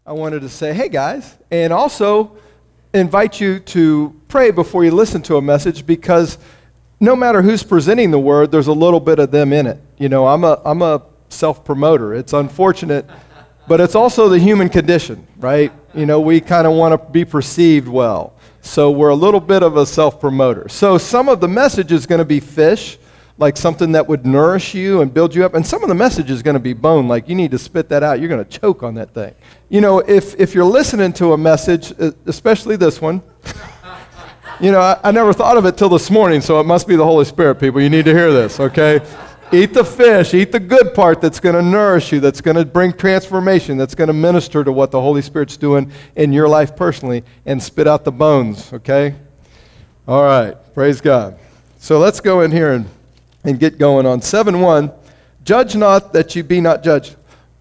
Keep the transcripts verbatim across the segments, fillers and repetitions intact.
I wanted to say, hey guys, and also invite you to pray before you listen to a message, because no matter who's presenting the word, there's a little bit of them in it. You know, I'm a I'm a self-promoter. It's unfortunate, but it's also the human condition, right? You know, we kind of want to be perceived well. So we're a little bit of a self-promoter. So some of the message is going to be fish, like something that would nourish you and build you up. And some of the message is going to be bone, like you need to spit that out. You're going to choke on that thing. You know, if, if you're listening to a message, especially this one, you know, I, I never thought of it till this morning, so it must be the Holy Spirit, people. You need to hear this, okay? Eat the fish. Eat the good part that's going to nourish you, that's going to bring transformation, that's going to minister to what the Holy Spirit's doing in your life personally, and spit out the bones, okay? All right. Praise God. So let's go in here and and get going on seven one. Judge not that you be not judged.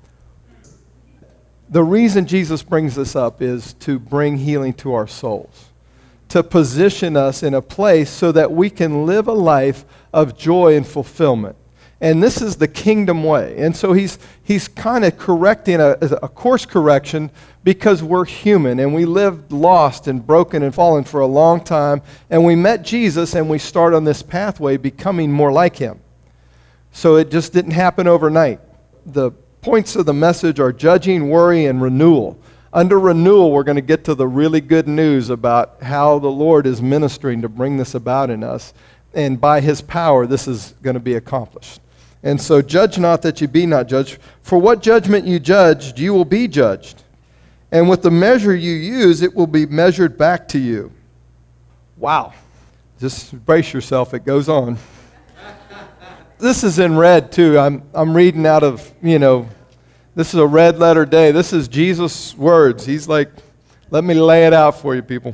The reason Jesus brings this up is to bring healing to our souls, to position us in a place so that we can live a life of joy and fulfillment. And this is the kingdom way. And so he's he's kind of correcting a, a course correction, because we're human and we lived lost and broken and fallen for a long time. And we met Jesus and we start on this pathway becoming more like him. So it just didn't happen overnight. The points of the message are judging, worry, and renewal. Under renewal, we're going to get to the really good news about how the Lord is ministering to bring this about in us. And by his power, this is going to be accomplished. And so judge not that you be not judged. For what judgment you judged, you will be judged. And with the measure you use, it will be measured back to you. Wow. Just brace yourself. It goes on. This is in red, too. I'm I'm reading out of, you know, this is a red letter day. This is Jesus' words. He's like, let me lay it out for you, people.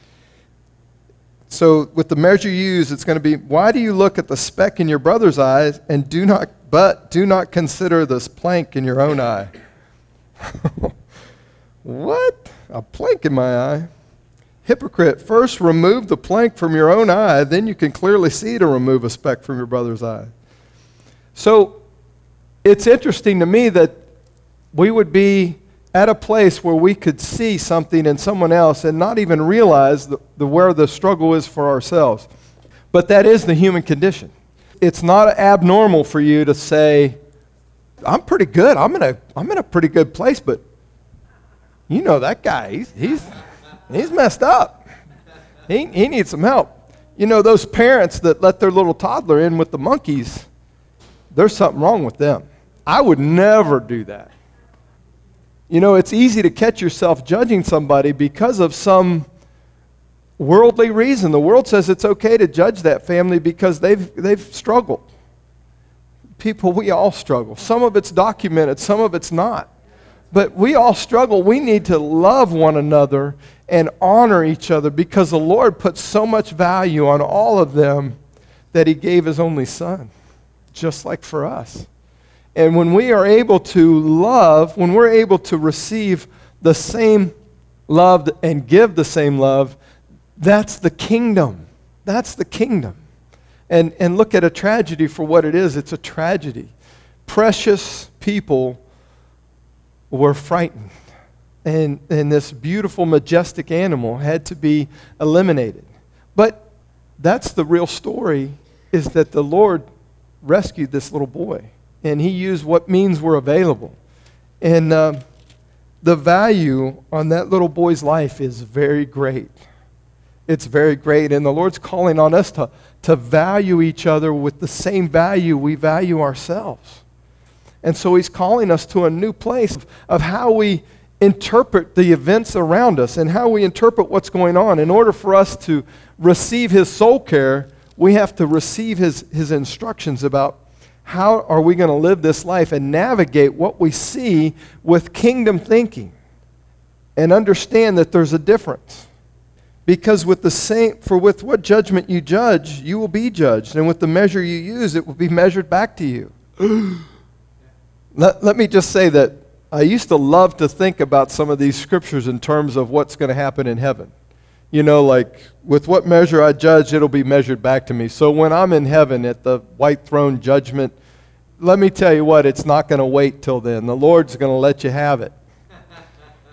So with the measure you use, it's going to be, why do you look at the speck in your brother's eyes and do not, but do not consider this plank in your own eye? What? A plank in my eye? Hypocrite, first remove the plank from your own eye, then you can clearly see to remove a speck from your brother's eye. So it's interesting to me that we would be at a place where we could see something in someone else and not even realize the, the where the struggle is for ourselves. But that is the human condition. It's not abnormal for you to say, I'm pretty good. I'm in a I'm in a pretty good place, but you know that guy, he's he's he's messed up. He he needs some help. You know, those parents that let their little toddler in with the monkeys, there's something wrong with them. I would never do that. You know, it's easy to catch yourself judging somebody because of some worldly reason. The world says it's okay to judge that family because they've they've struggled. People, we all struggle. Some of it's documented, some of it's not. But we all struggle. We need to love one another and honor each other, because the Lord put so much value on all of them that he gave his only son, just like for us. And when we are able to love, when we're able to receive the same love and give the same love, that's the kingdom. That's the kingdom. And and look at a tragedy for what it is. It's a tragedy. Precious people were frightened. And, and this beautiful, majestic animal had to be eliminated. But that's the real story, is that the Lord rescued this little boy. And he used what means were available. And uh, the value on that little boy's life is very great. It's very great. And the Lord's calling on us to, to value each other with the same value we value ourselves. And so he's calling us to a new place of, of how we interpret the events around us and how we interpret what's going on. In order for us to receive his soul care, we have to receive his, his instructions about how are we going to live this life and navigate what we see with kingdom thinking, and understand that there's a difference. Because with the same, for with what judgment you judge, you will be judged, and with the measure you use, it will be measured back to you. let, let me just say that I used to love to think about some of these scriptures in terms of what's going to happen in heaven. You know, like, with what measure I judge, it'll be measured back to me. So when I'm in heaven at the white throne judgment, let me tell you what, it's not going to wait till then. The Lord's going to let you have it.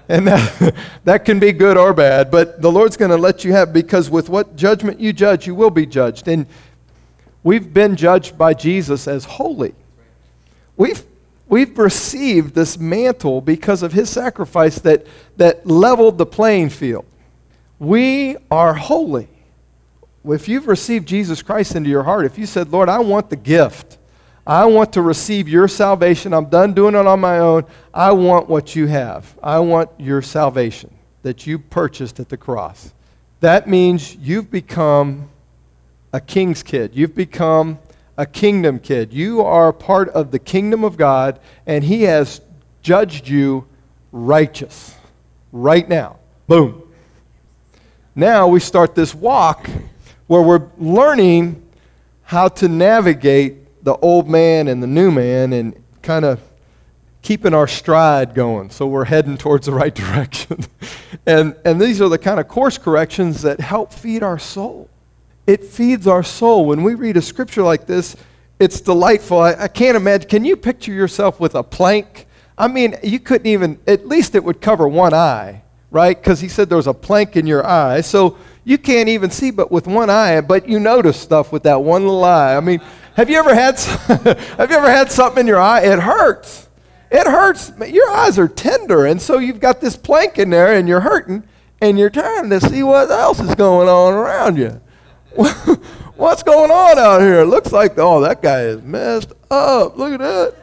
And that, that can be good or bad, but the Lord's going to let you have, because with what judgment you judge, you will be judged. And we've been judged by Jesus as holy. We've, we've received this mantle because of his sacrifice that, that leveled the playing field. We are holy. If you've received Jesus Christ into your heart, if you said, Lord, I want the gift, I want to receive your salvation. I'm done doing it on my own. I want what you have. I want your salvation that you purchased at the cross. That means you've become a king's kid. You've become a kingdom kid. You are part of the kingdom of God, and he has judged you righteous right now. Boom. Now we start this walk where we're learning how to navigate the old man and the new man and kind of keeping our stride going so we're heading towards the right direction. and and these are the kind of course corrections that help feed our soul. It feeds our soul. When we read a scripture like this, it's delightful. I, I can't imagine. Can you picture yourself with a plank? I mean, you couldn't even, at least it would cover one eye, right? Because he said there was a plank in your eye. So you can't even see but with one eye, but you notice stuff with that one little eye. I mean, have you ever had have you ever had something in your eye? It hurts. It hurts. Your eyes are tender, and so you've got this plank in there, and you're hurting, and you're trying to see what else is going on around you. What's going on out here? It looks like, oh, that guy is messed up. Look at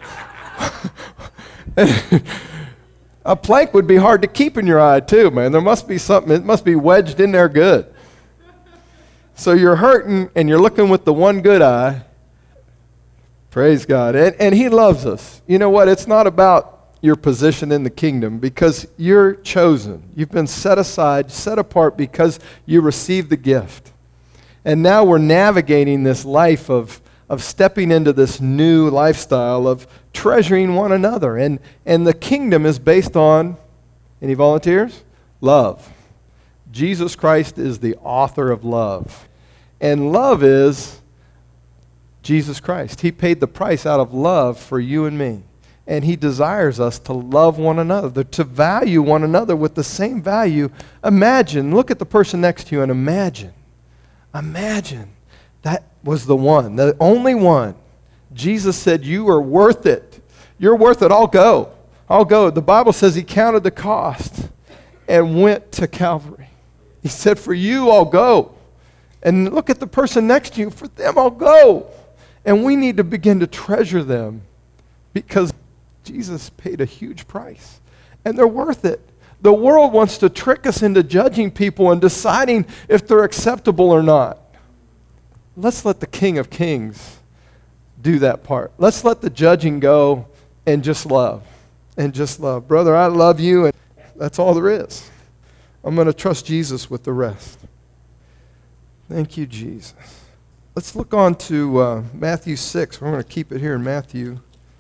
that. A plank would be hard to keep in your eye too, man. There must be something. It must be wedged in there good. So you're hurting, and you're looking with the one good eye. Praise God. And, and he loves us. You know what? It's not about your position in the kingdom, because you're chosen. You've been set aside, set apart because you received the gift. And now we're navigating this life of, of stepping into this new lifestyle of treasuring one another. And, and the kingdom is based on, any volunteers? Love. Jesus Christ is the author of love. And love is Jesus Christ. He paid the price out of love for you and me. And he desires us to love one another, to value one another with the same value. Imagine, look at the person next to you and imagine. Imagine that was the one, the only one. Jesus said, you are worth it. You're worth it. I'll go. I'll go. The Bible says he counted the cost and went to Calvary. He said, for you, I'll go. And look at the person next to you. For them, I'll go. And we need to begin to treasure them because Jesus paid a huge price. And they're worth it. The world wants to trick us into judging people and deciding if they're acceptable or not. Let's let the King of Kings do that part. Let's let the judging go and just love. And just love. Brother, I love you, and that's all there is. I'm going to trust Jesus with the rest. Thank you, Jesus. Let's look on to uh, Matthew six. We're going to keep it here in Matthew.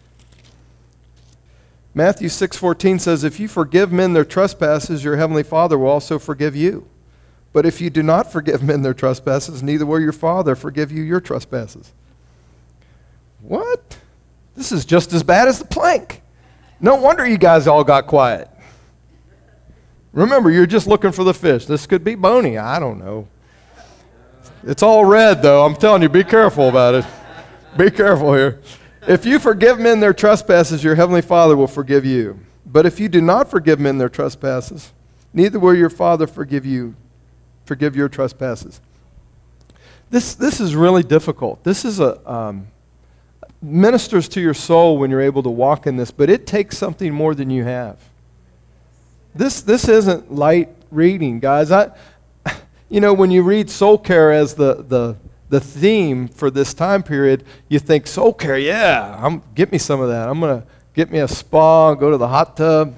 Matthew six fourteen says, if you forgive men their trespasses, your heavenly Father will also forgive you. But if you do not forgive men their trespasses, neither will your Father forgive you your trespasses. What? This is just as bad as the plank. No wonder you guys all got quiet. Remember, you're just looking for the fish. This could be bony. I don't know. It's all red, though. I'm telling you, be careful about it. Be careful here. If you forgive men their trespasses, your heavenly Father will forgive you. But if you do not forgive men their trespasses, neither will your Father forgive you, forgive your trespasses. This this is really difficult. This is a um, ministers to your soul when you're able to walk in this, but it takes something more than you have. This this isn't light reading, guys. I, you know, when you read soul care as the the the theme for this time period, you think soul care, yeah, I'm, get me some of that. I'm going to get me a spa, go to the hot tub.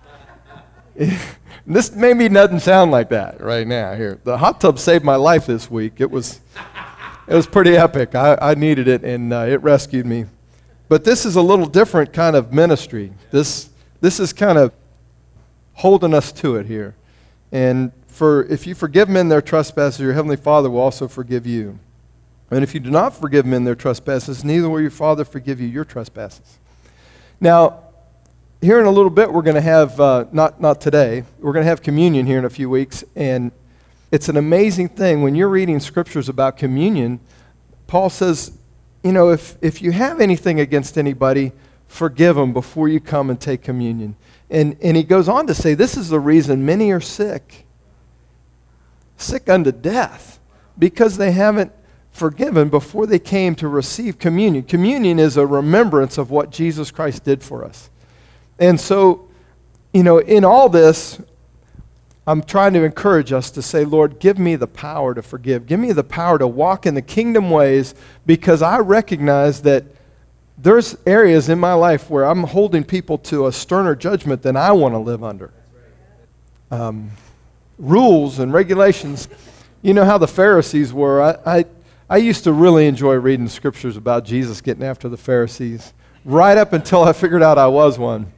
This maybe doesn't sound like that right now here. The hot tub saved my life this week. It was it was pretty epic. I, I needed it, and uh, it rescued me. But this is a little different kind of ministry. This this is kind of holding us to it here. And for if you forgive men their trespasses, your heavenly Father will also forgive you. And if you do not forgive men their trespasses, neither will your Father forgive you your trespasses. Now, here in a little bit, we're going to have, uh, not, not today, we're going to have communion here in a few weeks. And it's an amazing thing. When you're reading scriptures about communion, Paul says, you know, if, if you have anything against anybody, forgive them before you come and take communion. And, and he goes on to say, this is the reason many are sick, sick unto death, because they haven't forgiven before they came to receive communion. Communion is a remembrance of what Jesus Christ did for us. And so, you know, in all this, I'm trying to encourage us to say, Lord, give me the power to forgive. Give me the power to walk in the kingdom ways, because I recognize that there's areas in my life where I'm holding people to a sterner judgment than I want to live under. Um, rules and regulations. You know how the Pharisees were. I, I, I used to really enjoy reading the scriptures about Jesus getting after the Pharisees, right up until I figured out I was one.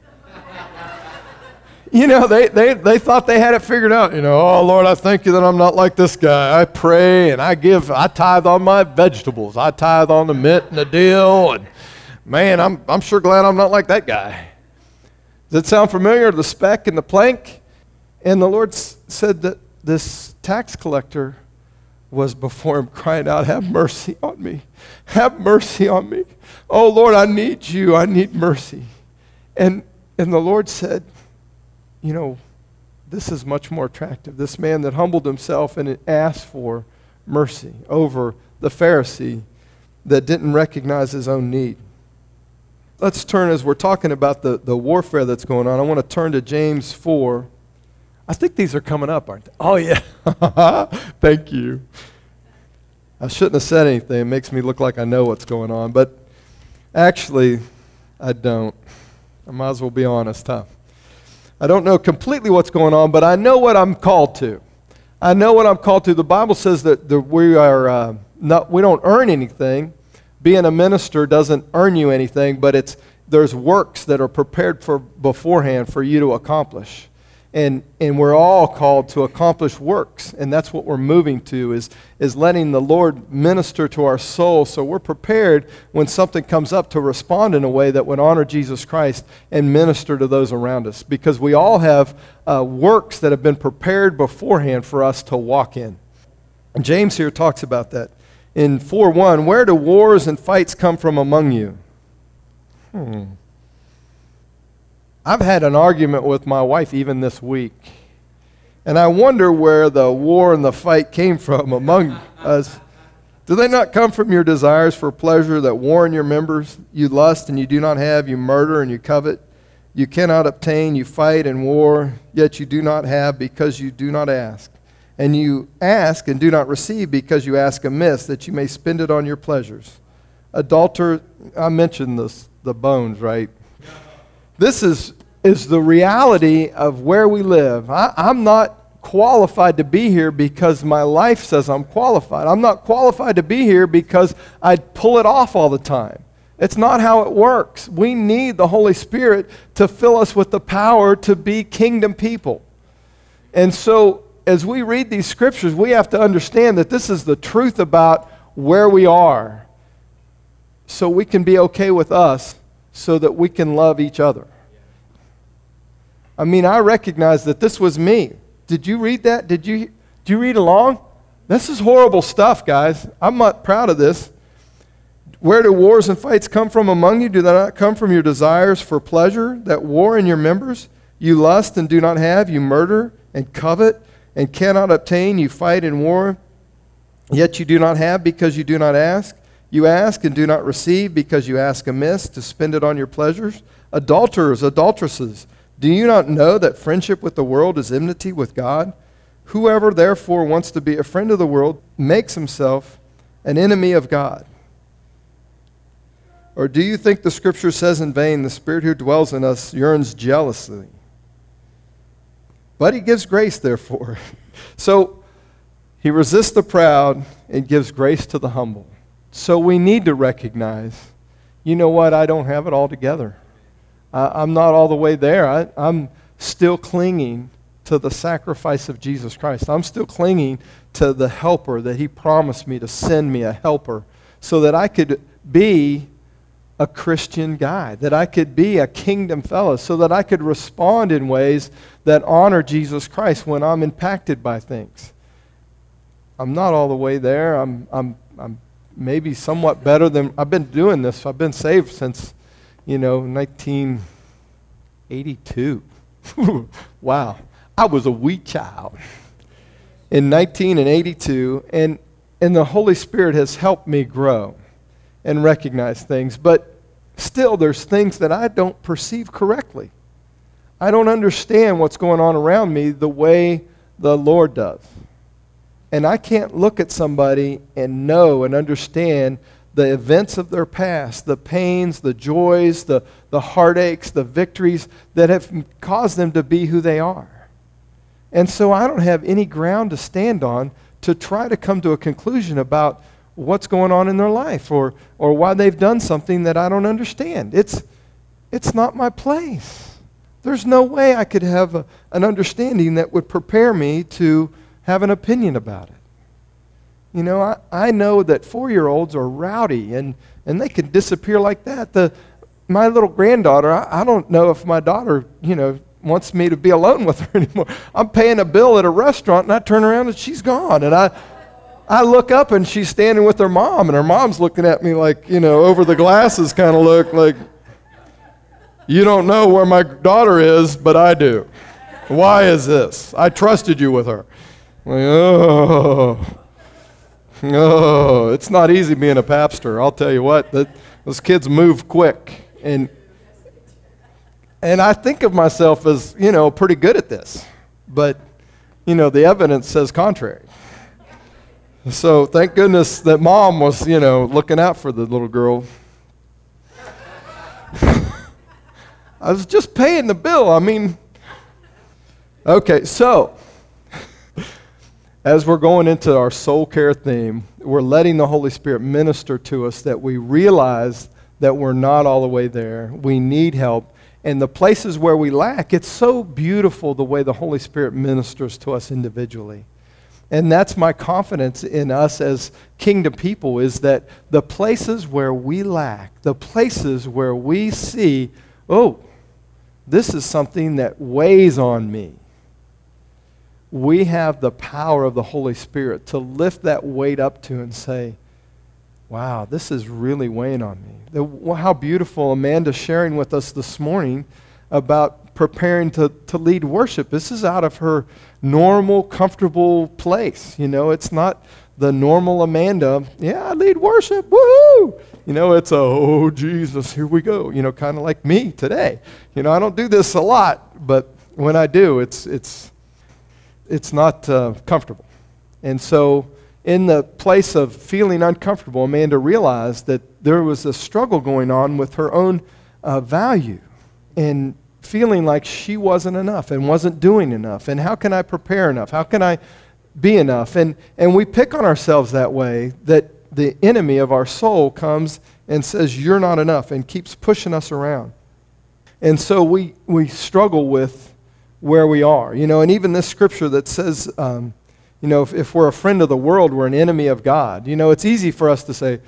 You know, they, they, they thought they had it figured out. You know, oh, Lord, I thank you that I'm not like this guy. I pray and I give, I tithe on my vegetables. I tithe on the mint and the dill. And man, I'm, I'm sure glad I'm not like that guy. Does it sound familiar, the speck and the plank? And the Lord s- said that this tax collector was before him crying out, have mercy on me. Have mercy on me. Oh, Lord, I need you. I need mercy. And, and the Lord said, you know, this is much more attractive. This man that humbled himself and asked for mercy over the Pharisee that didn't recognize his own need. Let's turn, as we're talking about the, the warfare that's going on, I want to turn to James four. I think these are coming up, aren't they? Oh, yeah. Thank you. I shouldn't have said anything. It makes me look like I know what's going on. But actually, I don't. I might as well be honest, huh? I don't know completely what's going on, but I know what I'm called to. I know what I'm called to. The Bible says that the, we are uh, not. We don't earn anything. Being a minister doesn't earn you anything, but it's there's works that are prepared for beforehand for you to accomplish. And and we're all called to accomplish works, and that's what we're moving to, is, is letting the Lord minister to our soul so we're prepared when something comes up to respond in a way that would honor Jesus Christ and minister to those around us. Because we all have uh, works that have been prepared beforehand for us to walk in. And James here talks about that. In four one, where do wars and fights come from among you? Hmm. I've had an argument with my wife even this week, and I wonder where the war and the fight came from among us. Do they not come from your desires for pleasure that war in your members? You lust and you do not have, you murder and you covet. You cannot obtain, you fight and war, yet you do not have because you do not ask. And you ask and do not receive because you ask amiss, that you may spend it on your pleasures. Adulterer, I mentioned this, the bones, right? This is, is the reality of where we live. I, I'm not qualified to be here because my life says I'm qualified. I'm not qualified to be here because I pull it off all the time. It's not how it works. We need the Holy Spirit to fill us with the power to be kingdom people. And so as we read these scriptures, we have to understand that this is the truth about where we are, so we can be okay with us, so that we can love each other. I mean, I recognize that this was me. Did you read that? Did you, did you read along? This is horrible stuff, guys. I'm not proud of this. Where do wars and fights come from among you? Do they not come from your desires for pleasure that war in your members? You lust and do not have. You murder and covet and cannot obtain. You fight and war, yet you do not have because you do not ask. You ask and do not receive because you ask amiss to spend it on your pleasures. Adulterers, adulteresses, do you not know that friendship with the world is enmity with God? Whoever therefore wants to be a friend of the world makes himself an enemy of God. Or do you think the scripture says in vain, the Spirit who dwells in us yearns jealously? But he gives grace, therefore. So he resists the proud and gives grace to the humble. So we need to recognize, you know what, I don't have it all together. I, I'm not all the way there. I, I'm still clinging to the sacrifice of Jesus Christ. I'm still clinging to the helper that he promised me to send me, a helper, so that I could be a Christian guy, that I could be a kingdom fellow, so that I could respond in ways that honor Jesus Christ when I'm impacted by things. I'm not all the way there. I'm, I'm, I'm maybe somewhat better than, I've been doing this. I've been saved since, you know, nineteen eighty-two. Wow. I was a wee child in nineteen eighty-two, and, and the Holy Spirit has helped me grow and recognize things. But still, there's things that I don't perceive correctly. I don't understand what's going on around me the way the Lord does. And I can't look at somebody and know and understand the events of their past, the pains, the joys, the, the heartaches, the victories that have caused them to be who they are. And so I don't have any ground to stand on to try to come to a conclusion about what's going on in their life, or or why they've done something that I don't understand. It's it's not my place. There's no way I could have a, an understanding that would prepare me to have an opinion about it. You know, I, I know that four-year-olds are rowdy, and, and they can disappear like that. The my little granddaughter, I, I don't know if my daughter, you know, wants me to be alone with her anymore. I'm paying a bill at a restaurant, and I turn around and she's gone, and I I look up and she's standing with her mom, and her mom's looking at me like, you know, over the glasses kind of look like, you don't know where my daughter is, but I do. Why is this? I trusted you with her. Like, oh, oh, it's not easy being a pastor. I'll tell you what, that, those kids move quick. And, and I think of myself as, you know, pretty good at this. But, you know, the evidence says contrary. So thank goodness that mom was, you know, looking out for the little girl. I was just paying the bill. I mean, okay, so as we're going into our soul care theme, we're letting the Holy Spirit minister to us that we realize that we're not all the way there. We need help. And the places where we lack, it's so beautiful the way the Holy Spirit ministers to us individually. And that's my confidence in us as kingdom people, is that the places where we lack, the places where we see, oh, this is something that weighs on me, we have the power of the Holy Spirit to lift that weight up to and say, wow, this is really weighing on me. The, how beautiful Amanda sharing with us this morning about preparing to, to lead worship. This is out of her normal, comfortable place. You know, it's not the normal Amanda, yeah, I lead worship, woohoo! You know, it's a, oh, Jesus, here we go. You know, kind of like me today. You know, I don't do this a lot, but when I do, it's it's it's not uh, comfortable. And so in the place of feeling uncomfortable, Amanda realized that there was a struggle going on with her own uh, value and feeling like she wasn't enough and wasn't doing enough. And how can I prepare enough? How can I be enough? And and we pick on ourselves that way, that the enemy of our soul comes and says, you're not enough, and keeps pushing us around. And so we, we struggle with where we are. You know, and even this scripture that says, um, you know, if, if we're a friend of the world, we're an enemy of God. You know, it's easy for us to say,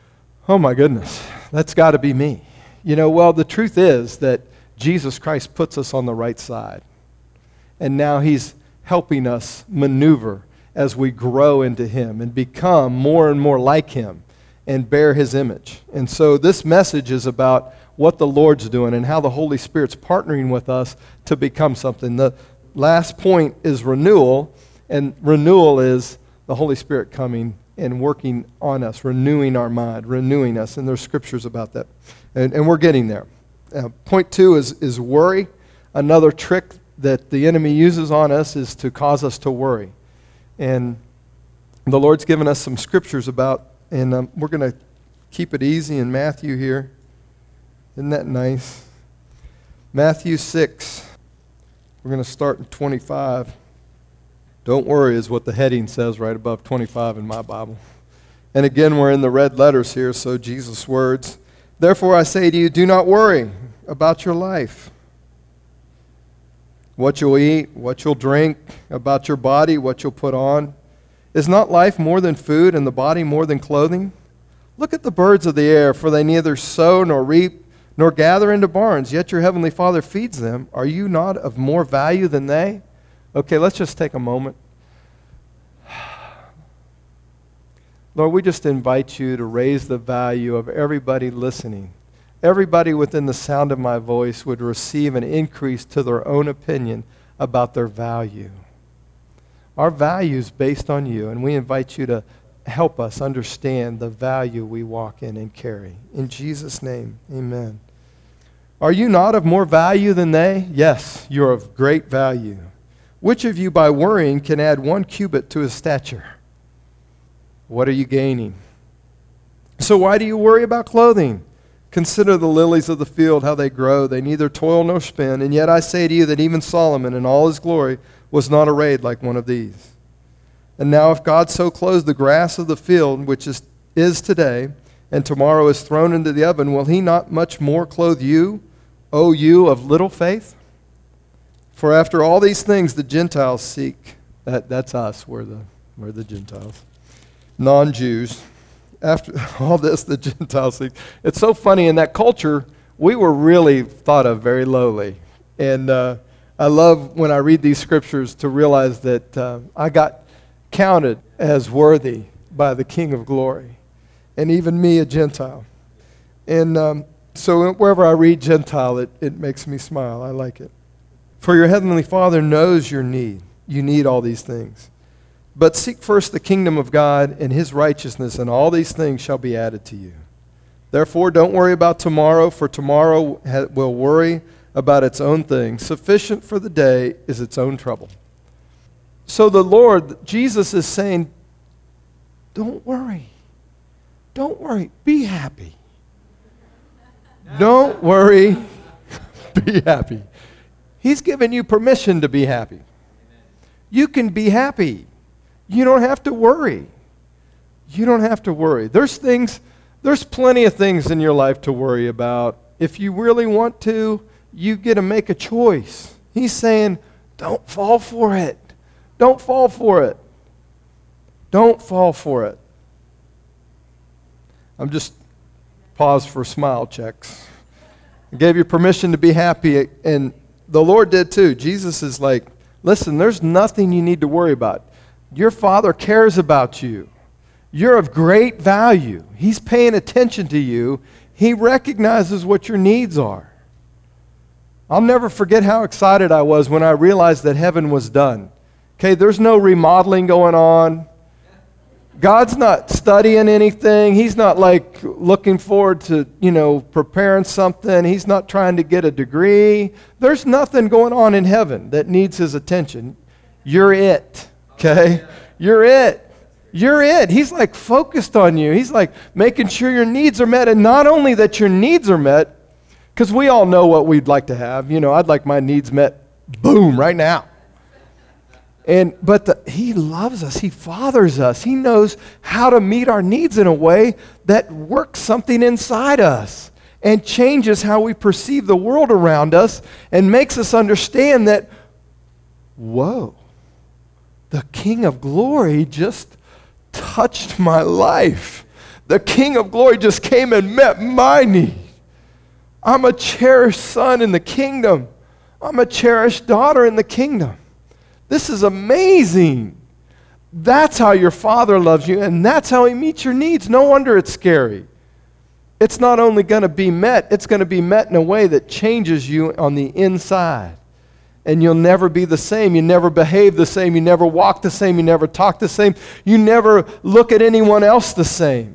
oh my goodness, that's got to be me. You know, well, the truth is that Jesus Christ puts us on the right side. And now he's helping us maneuver as we grow into him and become more and more like him and bear his image. And so this message is about what the Lord's doing and how the Holy Spirit's partnering with us to become something. The last point is renewal, and renewal is the Holy Spirit coming and working on us, renewing our mind, renewing us. And there's scriptures about that. And, and we're getting there. Uh, point two is, is worry. Another trick that the enemy uses on us is to cause us to worry. And the Lord's given us some scriptures about, and um, we're going to keep it easy in Matthew here. Isn't that nice? Matthew six. We're going to start in twenty-five. Don't worry is what the heading says right above twenty-five in my Bible. And again, we're in the red letters here, so Jesus' words. Therefore I say to you, do not worry about your life, what you'll eat, what you'll drink, about your body, what you'll put on. Is not life more than food and the body more than clothing? Look at the birds of the air, for they neither sow nor reap nor gather into barns, yet your heavenly Father feeds them. Are you not of more value than they? Okay, let's just take a moment. Lord, we just invite you to raise the value of everybody listening. Everybody within the sound of my voice would receive an increase to their own opinion about their value. Our value is based on you, and we invite you to help us understand the value we walk in and carry. In Jesus' name, amen. Are you not of more value than they? Yes, you're of great value. Which of you by worrying can add one cubit to his stature? What are you gaining? So why do you worry about clothing? Consider the lilies of the field, how they grow. They neither toil nor spin. And yet I say to you that even Solomon in all his glory was not arrayed like one of these. And now if God so clothes the grass of the field, which is, is today, and tomorrow is thrown into the oven, will he not much more clothe you, O you of little faith? For after all these things the Gentiles seek. That, that's us, we're the, we're the Gentiles. Non-Jews. After all this, the Gentiles seek. It's so funny, in that culture, we were really thought of very lowly. And uh, I love when I read these scriptures to realize that uh, I got counted as worthy by the King of Glory, and even me, a Gentile. And um, so wherever I read Gentile, it, it makes me smile. I like it. For your heavenly Father knows your need. You need all these things. But seek first the kingdom of God and his righteousness, and all these things shall be added to you. Therefore, don't worry about tomorrow, for tomorrow ha- will worry about its own things. Sufficient for the day is its own trouble. So the Lord, Jesus is saying, don't worry. Don't worry. Be happy. Don't worry. Be happy. He's given you permission to be happy. You can be happy. You don't have to worry. You don't have to worry. There's things, there's plenty of things in your life to worry about. If you really want to, you get to make a choice. He's saying, don't fall for it. Don't fall for it. Don't fall for it. I'm just pause for smile checks. I gave you permission to be happy, and the Lord did too. Jesus is like, listen, there's nothing you need to worry about. Your Father cares about you. You're of great value. He's paying attention to you. He recognizes what your needs are. I'll never forget how excited I was when I realized that heaven was done. Okay, there's no remodeling going on. God's not studying anything. He's not like looking forward to, you know, preparing something. He's not trying to get a degree. There's nothing going on in heaven that needs his attention. You're it, okay? You're it. You're it. He's like focused on you. He's like making sure your needs are met. And not only that your needs are met, because we all know what we'd like to have. You know, I'd like my needs met, boom, right now. And but the, he loves us. He fathers us. He knows how to meet our needs in a way that works something inside us and changes how we perceive the world around us and makes us understand that, whoa, the King of Glory just touched my life. The King of Glory just came and met my need. I'm a cherished son in the kingdom. I'm a cherished daughter in the kingdom. This is amazing. That's how your Father loves you, and that's how he meets your needs. No wonder it's scary. It's not only going to be met, it's going to be met in a way that changes you on the inside. And you'll never be the same. You never behave the same. You never walk the same. You never talk the same. You never look at anyone else the same.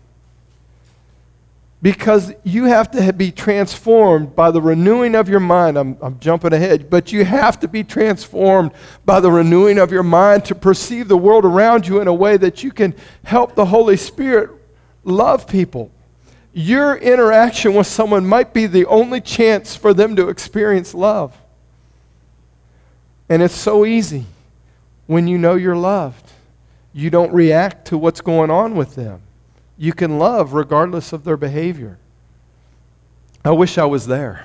Because you have to be transformed by the renewing of your mind. I'm, I'm jumping ahead. But you have to be transformed by the renewing of your mind to perceive the world around you in a way that you can help the Holy Spirit love people. Your interaction with someone might be the only chance for them to experience love. And it's so easy when you know you're loved. You don't react to what's going on with them. You can love regardless of their behavior. I wish I was there.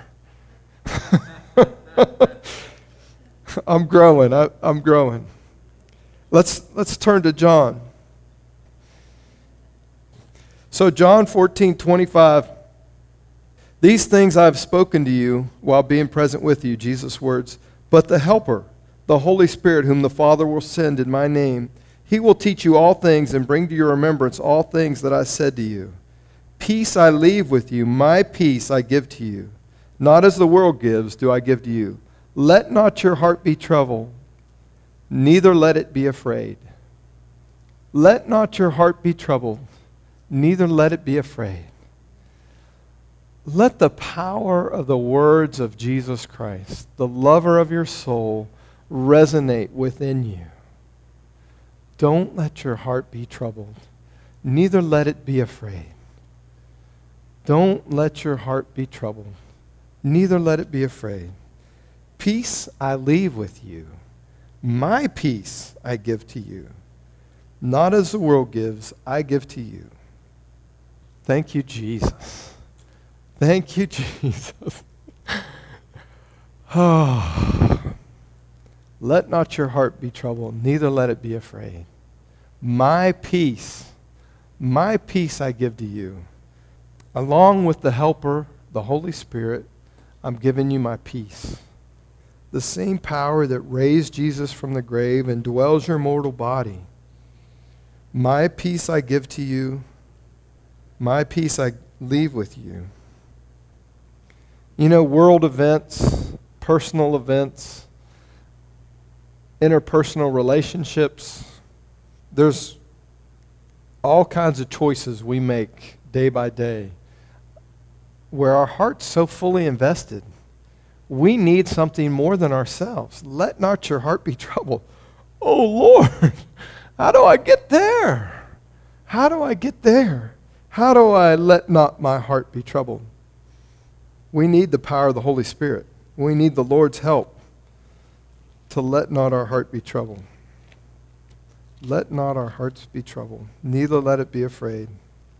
I'm growing. I, I'm growing. Let's let's turn to John. So John fourteen twenty-five, these things I have spoken to you while being present with you, Jesus' words. But the Helper, the Holy Spirit, whom the Father will send in my name, he will teach you all things and bring to your remembrance all things that I said to you. Peace I leave with you, my peace I give to you. Not as the world gives do I give to you. Let not your heart be troubled, neither let it be afraid. Let not your heart be troubled, neither let it be afraid. Let the power of the words of Jesus Christ, the lover of your soul, resonate within you. Don't let your heart be troubled, neither let it be afraid. Don't let your heart be troubled, neither let it be afraid. Peace I leave with you. My peace I give to you. Not as the world gives, I give to you. Thank you, Jesus. Thank you, Jesus. Oh. Let not your heart be troubled, neither let it be afraid. My peace, my peace I give to you. Along with the Helper, the Holy Spirit, I'm giving you my peace. The same power that raised Jesus from the grave and dwells your mortal body. My peace I give to you. My peace I leave with you. You know, world events, personal events, interpersonal relationships, there's all kinds of choices we make day by day where our heart's so fully invested. We need something more than ourselves. Let not your heart be troubled. Oh, Lord, how do I get there? How do I get there? How do I let not my heart be troubled? We need the power of the Holy Spirit. We need the Lord's help to let not our heart be troubled. Let not our hearts be troubled, neither let it be afraid.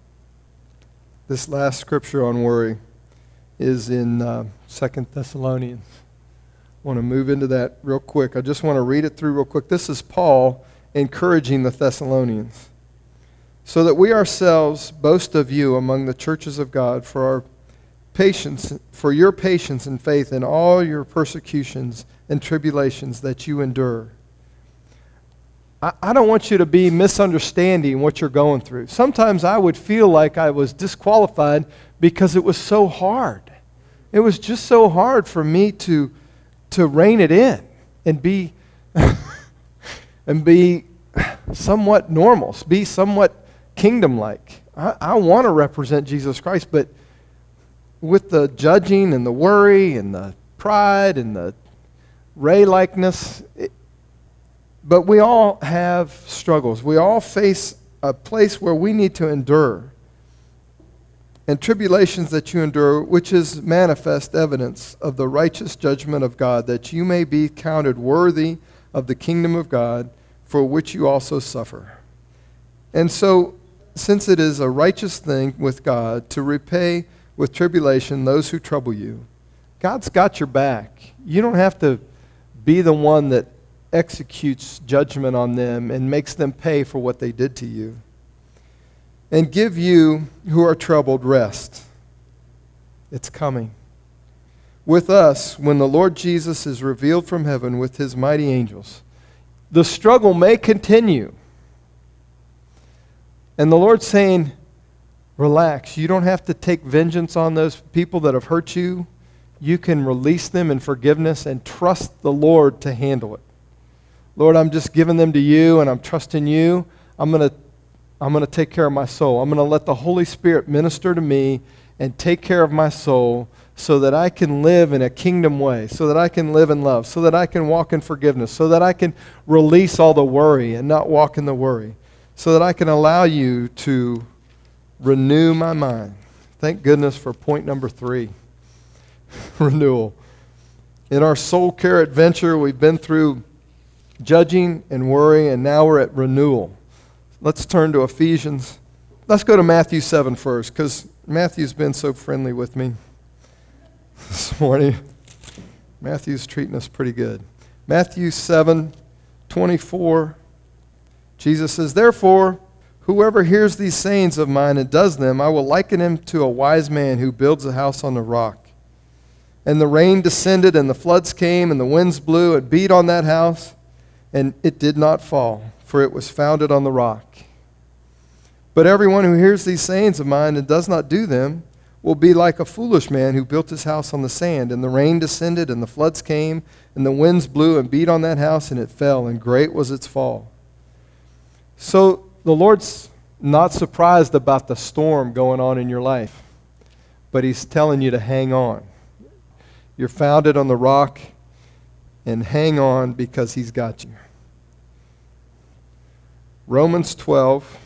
This last scripture on worry is in uh, Second Thessalonians. I want to move into that real quick. I just want to read it through real quick. This is Paul encouraging the Thessalonians. So that we ourselves boast of you among the churches of God for our patience, for your patience and faith in all your persecutions and tribulations that you endure. I, I don't want you to be misunderstanding what you're going through. Sometimes I would feel like I was disqualified because it was so hard. It was just so hard for me to to rein it in and be and be somewhat normal, be somewhat kingdom-like. I, I want to represent Jesus Christ, but with the judging and the worry and the pride and the Ray-likeness, it, but we all have struggles. We all face a place where we need to endure. And tribulations that you endure, which is manifest evidence of the righteous judgment of God, that you may be counted worthy of the kingdom of God, for which you also suffer. And so, since it is a righteous thing with God to repay with tribulation those who trouble you, God's got your back. You don't have to be the one that executes judgment on them and makes them pay for what they did to you. And give you who are troubled rest. It's coming. With us, when the Lord Jesus is revealed from heaven with his mighty angels, the struggle may continue. And the Lord's saying, relax. You don't have to take vengeance on those people that have hurt you. You can release them in forgiveness and trust the Lord to handle it. Lord, I'm just giving them to you and I'm trusting you. I'm going to I'm going to take care of my soul. I'm going to let the Holy Spirit minister to me and take care of my soul so that I can live in a kingdom way, so that I can live in love, so that I can walk in forgiveness, so that I can release all the worry and not walk in the worry, so that I can allow you to renew my mind. Thank goodness for point number three, renewal. In our soul care adventure, we've been through judging and worry, and now we're at renewal. Let's turn to Ephesians. Let's go to Matthew seven first, because Matthew's been so friendly with me this morning. Matthew's treating us pretty good. Matthew seven twenty-four. Jesus says, therefore, Whoever hears these sayings of mine and does them, I will liken him to a wise man who builds a house on the rock. And the rain descended, and the floods came, and the winds blew and beat on that house, and it did not fall, for it was founded on the rock. But everyone who hears these sayings of mine and does not do them will be like a foolish man who built his house on the sand. And the rain descended, and the floods came, and the winds blew and beat on that house, and it fell, and great was its fall. So the Lord's not surprised about the storm going on in your life, but he's telling you to hang on. You're founded on the rock, and hang on because he's got you. Romans twelve,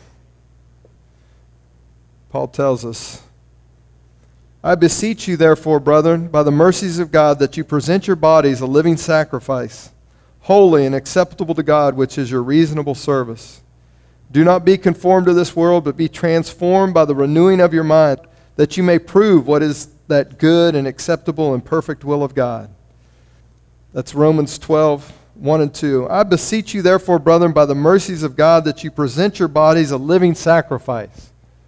Paul tells us, I beseech you, therefore, brethren, by the mercies of God, that you present your bodies a living sacrifice, holy and acceptable to God, which is your reasonable service. Do not be conformed to this world, but be transformed by the renewing of your mind, that you may prove what is that good and acceptable and perfect will of God. That's Romans twelve, one and two. I beseech you, therefore, brethren, by the mercies of God, that you present your bodies a living sacrifice.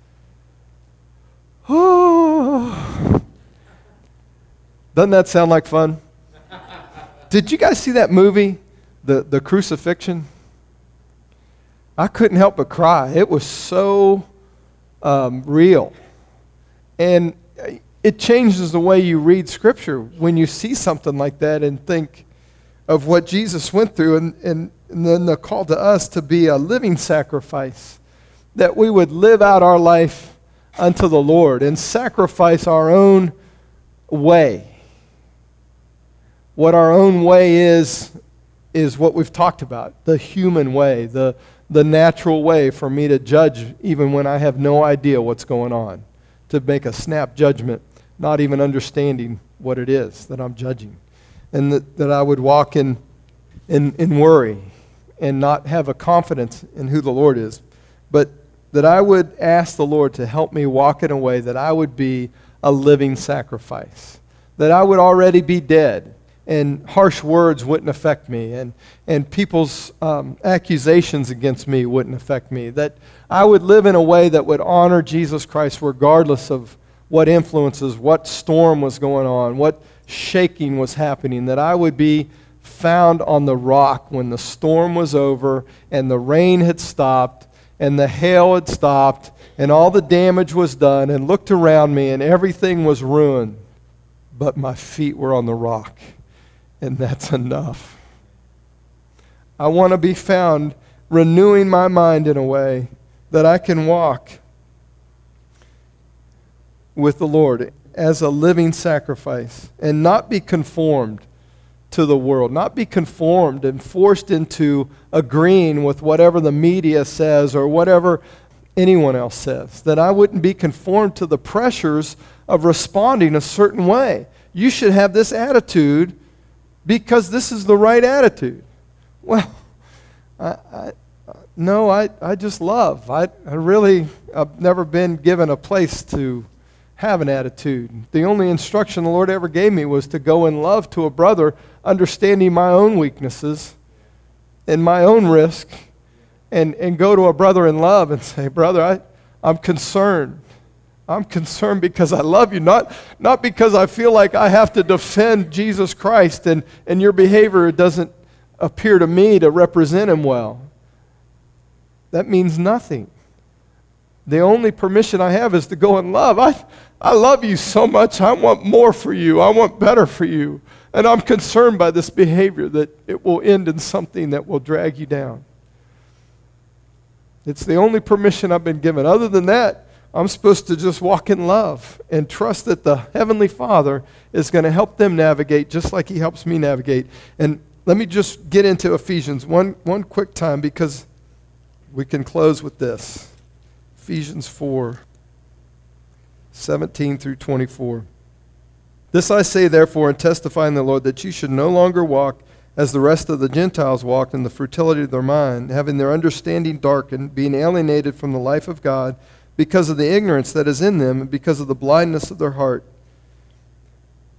Oh. Doesn't that sound like fun? Did you guys see that movie, The, the Crucifixion? I couldn't help but cry. It was so um, real. And it changes the way you read Scripture when you see something like that and think of what Jesus went through, and, and, and then the call to us to be a living sacrifice, that we would live out our life unto the Lord and sacrifice our own way. What our own way is, is what we've talked about, the human way, the, the natural way for me to judge even when I have no idea what's going on, to make a snap judgment, not even understanding what it is that I'm judging. And that, that I would walk in, in, in worry and not have a confidence in who the Lord is. But that I would ask the Lord to help me walk in a way that I would be a living sacrifice. That I would already be dead, and harsh words wouldn't affect me, and, and people's um, accusations against me wouldn't affect me. That I would live in a way that would honor Jesus Christ regardless of what influences, what storm was going on, what shaking was happening. That I would be found on the rock when the storm was over and the rain had stopped and the hail had stopped and all the damage was done, and looked around me and everything was ruined, but my feet were on the rock, and that's enough. I want to be found renewing my mind in a way that I can walk with the Lord as a living sacrifice and not be conformed to the world, not be conformed and forced into agreeing with whatever the media says or whatever anyone else says. That I wouldn't be conformed to the pressures of responding a certain way. You should have this attitude because this is the right attitude. Well, I, I, no, I, I just love. I, I really, I've never been given a place to have an attitude. The only instruction the Lord ever gave me was to go in love to a brother, understanding my own weaknesses and my own risk, and, and go to a brother in love and say, brother, I, I'm concerned. I'm concerned because I love you, not, not because I feel like I have to defend Jesus Christ and, and your behavior doesn't appear to me to represent him well. That means nothing. The only permission I have is to go in love. I, I love you so much. I want more for you. I want better for you. And I'm concerned by this behavior that it will end in something that will drag you down. It's the only permission I've been given. Other than that, I'm supposed to just walk in love and trust that the Heavenly Father is going to help them navigate just like he helps me navigate. And let me just get into Ephesians one, one quick time because we can close with this. Ephesians four, seventeen through twenty-four. This I say, therefore, and testify in the Lord, that you should no longer walk as the rest of the Gentiles walked in the futility of their mind, having their understanding darkened, being alienated from the life of God because of the ignorance that is in them and because of the blindness of their heart,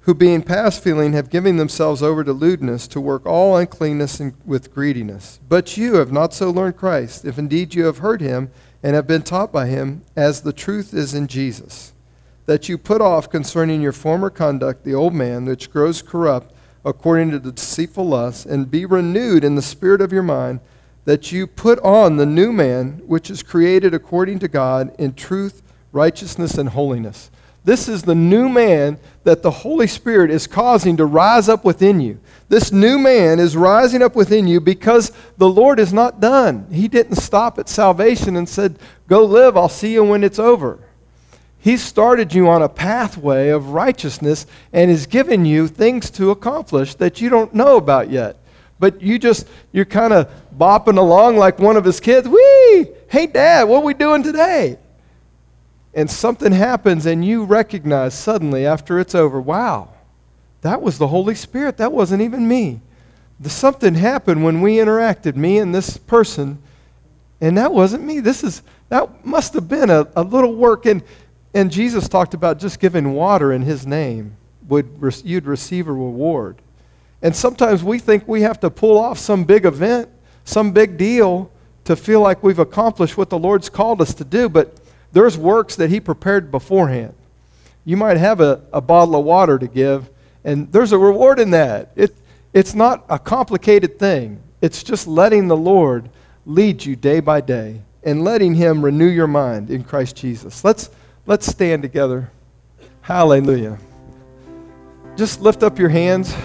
who being past feeling have given themselves over to lewdness, to work all uncleanness and with greediness. But you have not so learned Christ, if indeed you have heard him and have been taught by him, as the truth is in Jesus, that you put off concerning your former conduct the old man, which grows corrupt according to the deceitful lusts, and be renewed in the spirit of your mind, that you put on the new man, which is created according to God in truth, righteousness, and holiness. This is the new man that the Holy Spirit is causing to rise up within you. This new man is rising up within you because the Lord is not done. He didn't stop at salvation and said, go live, I'll see you when it's over. He started you on a pathway of righteousness and has given you things to accomplish that you don't know about yet. But you just, you're kind of bopping along like one of his kids. Whee! Hey, Dad, what are we doing today? And something happens and you recognize suddenly after it's over, wow, that was the Holy Spirit. That wasn't even me. The, something happened when we interacted, me and this person, and that wasn't me. This is, that must have been a, a little work. And, and Jesus talked about just giving water in his name, would re- you'd receive a reward. And sometimes we think we have to pull off some big event, some big deal to feel like we've accomplished what the Lord's called us to do, but there's works that he prepared beforehand. You might have a, a bottle of water to give, and there's a reward in that. It, it's not a complicated thing. It's just letting the Lord lead you day by day and letting him renew your mind in Christ Jesus. Let's, let's stand together. Hallelujah. Just lift up your hands.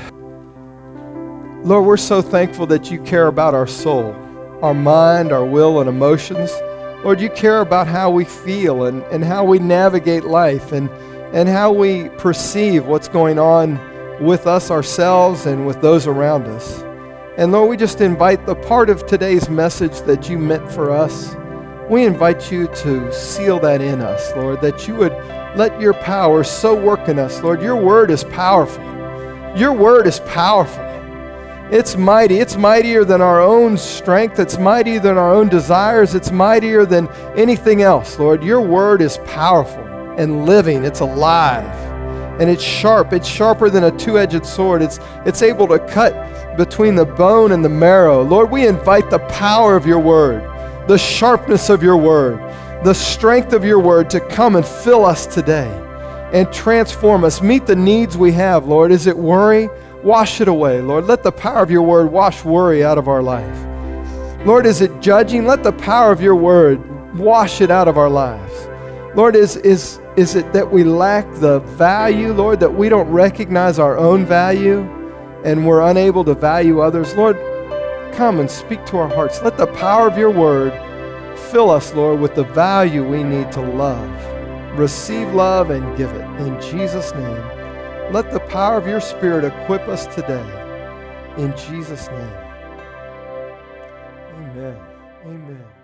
Lord, we're so thankful that you care about our soul, our mind, our will, and emotions. Lord, you care about how we feel and, and how we navigate life and, and how we perceive what's going on with us ourselves and with those around us. And Lord, we just invite the part of today's message that you meant for us. We invite you to seal that in us, Lord, that you would let your power so work in us. Lord, your word is powerful. Your word is powerful. It's mighty. It's mightier than our own strength. It's mightier than our own desires. It's mightier than anything else, Lord. Your word is powerful and living. It's alive. And it's sharp. It's sharper than a two-edged sword. It's, it's able to cut between the bone and the marrow. Lord, we invite the power of your word, the sharpness of your word, the strength of your word to come and fill us today and transform us. Meet the needs we have, Lord. Is it worry? Wash it away, Lord. Let the power of your word wash worry out of our life. Lord, is it judging? Let the power of your word wash it out of our lives. Lord, is, is, is it that we lack the value, Lord, that we don't recognize our own value and we're unable to value others? Lord, come and speak to our hearts. Let the power of your word fill us, Lord, with the value we need to love. Receive love and give it. In Jesus' name. Let the power of your Spirit equip us today. In Jesus' name. Amen. Amen.